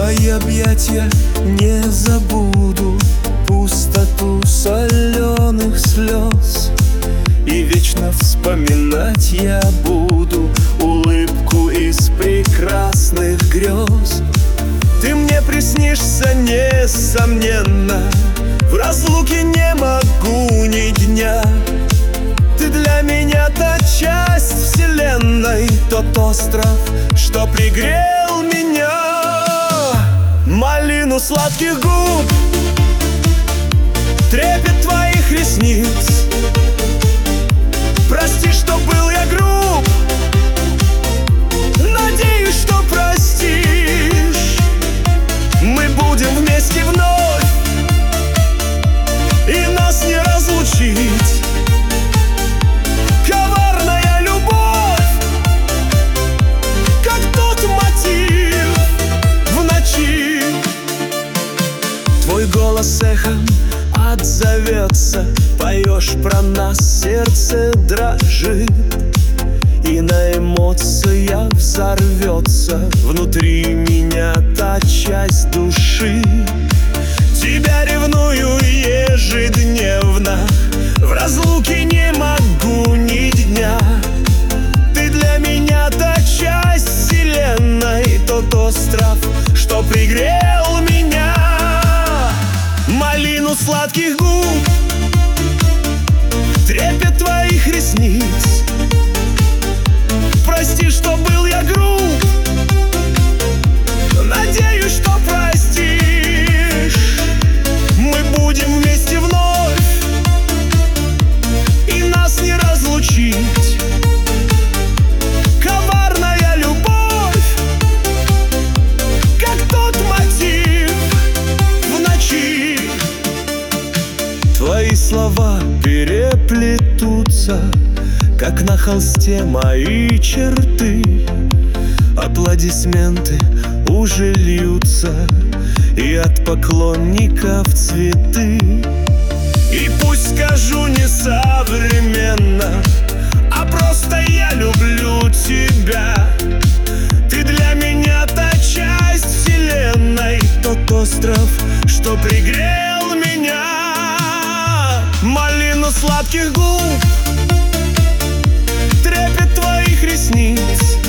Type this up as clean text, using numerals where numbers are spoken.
Твои объятия не забуду, пустоту соленых слез. И вечно вспоминать я буду улыбку из прекрасных грез. Ты мне приснишься, несомненно, в разлуке не могу ни дня. Ты для меня та часть вселенной, тот остров, что пригрел меня. Малину сладких губ, трепет твоих ресниц. Прости, что был я груб, надеюсь, что простишь. Мы будем вместе вновь, и нас не разлучить. Коварная любовь, как тот мотив в ночи. Твой голос эхом отзовется, поешь про нас, сердце дрожит, и на эмоциях взорвется внутри меня та часть души. Тебя ревную ежедневно, в разлуке не могу ни дня. Ты для меня та часть вселенной, тот остров, что пригрел меня. Малину сладких губ, трепет твоих ресниц. Прости, что был я груб, надеюсь, что простишь. Мы будем вместе вновь, и нас не разлучить. Коварная любовь, как тот мотив в ночи. Твои слова переплетутся, как на холсте мои черты. Аплодисменты уже льются, и от поклонников цветы. И пусть скажу не современно, а просто я люблю тебя. Ты для меня та часть вселенной, тот остров, что пригрел меня. Малину сладких губ, трепет твоих ресниц.